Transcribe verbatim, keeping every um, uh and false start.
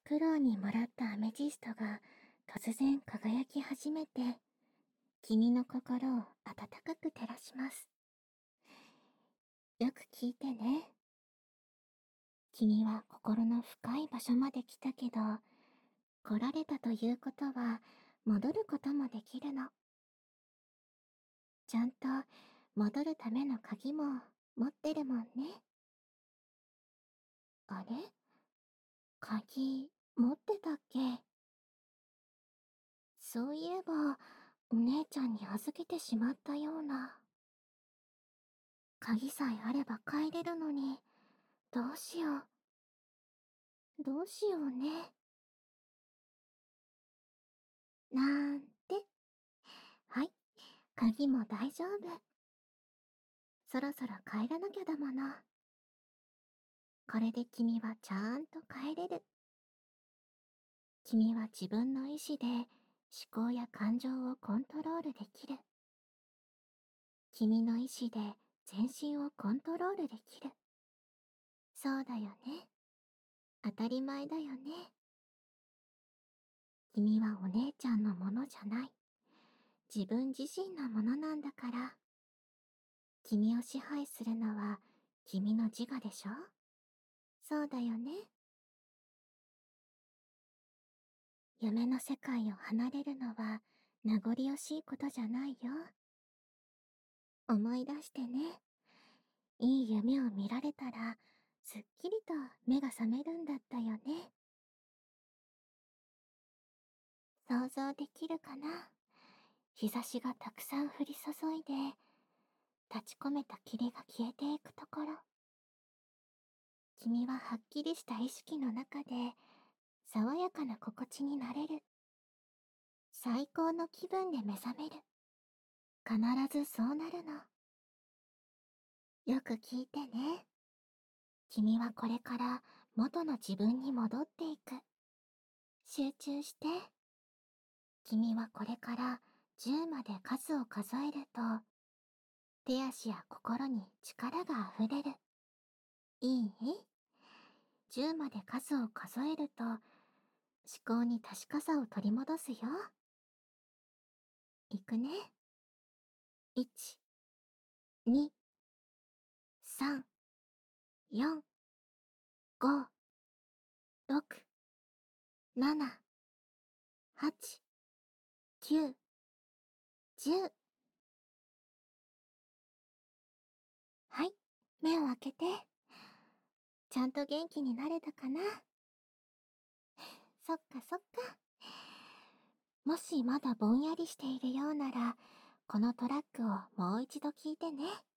クロウにもらったアメジストが突然輝き始めて、君の心を温かく照らします。よく聞いてね。君は心の深い場所まで来たけど、来られたということは戻ることもできるの。ちゃんと戻るための鍵も持ってるもんね。あれ、鍵持ってたっけ？そういえば、お姉ちゃんに預けてしまったような。鍵さえあれば帰れるのに、どうしよう。どうしようね。なんて。はい、鍵も大丈夫。そろそろ帰らなきゃだもの。これで君はちゃんと帰れる。君は自分の意志で思考や感情をコントロールできる。君の意志で全身をコントロールできる。そうだよね。当たり前だよね。君はお姉ちゃんのものじゃない。自分自身のものなんだから。君を支配するのは君の自我でしょ？そうだよね。夢の世界を離れるのは名残惜しいことじゃないよ。思い出してね。いい夢を見られたら、すっきりと目が覚めるんだったよね。想像できるかな？日差しがたくさん降り注いで、立ち込めた霧が消えていくところ。君ははっきりした意識の中で、爽やかな心地になれる。最高の気分で目覚める。必ずそうなるの。よく聞いてね。君はこれから元の自分に戻っていく。集中して。君はこれからじゅうまで数を数えると、手足や心に力があふれる。いい？ じゅう まで数を数えると、思考に確かさを取り戻すよ。いくね。いち、に、さん、よん、ご、ろく、なな、はち、きゅう、じゅう。はい、目を開けて。ちゃんと元気になれたかな？そっかそっか。もしまだぼんやりしているようなら、このトラックをもう一度聞いてね。